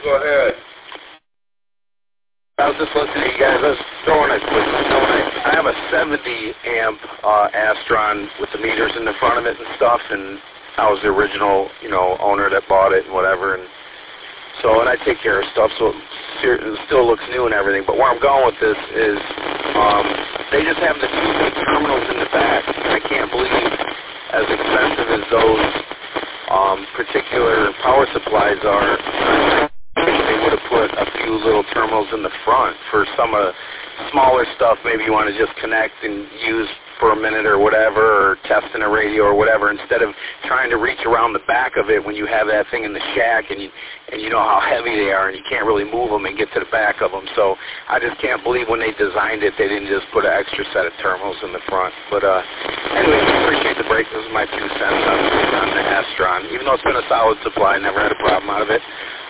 Go ahead. I was just listening to you guys. I was throwing a quick note. I have a 70 amp Astron with the meters in the front of it and stuff, and I was the original, owner that bought it and whatever. And I take care of stuff, so it still looks new and everything. But where I'm going with this is they just have the two big terminals in the back. And I can't believe, as expensive as those particular power supplies are, they would have put a few little terminals in the front for some of the smaller stuff. Maybe you want to just connect and use for a minute or whatever, or testing a radio or whatever, instead of trying to reach around the back of it when you have that thing in the shack and you know how heavy they are and you can't really move them and get to the back of them. So I just can't believe when they designed it they didn't just put an extra set of terminals in the front. But anyway, I appreciate the break. This is my 2 cents on the Astron. Even though it's been a solid supply, never had a problem out of it.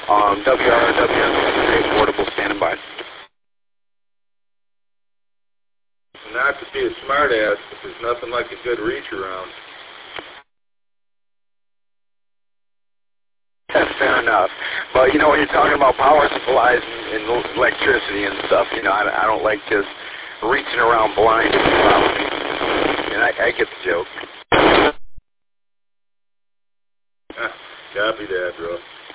WRW, portable, standing by. Not to be a smart ass, but there's nothing like a good reach around. That's fair enough. But, when you're talking about power supplies and electricity and stuff, I don't like just reaching around blind. And I get the joke. Copy that, bro.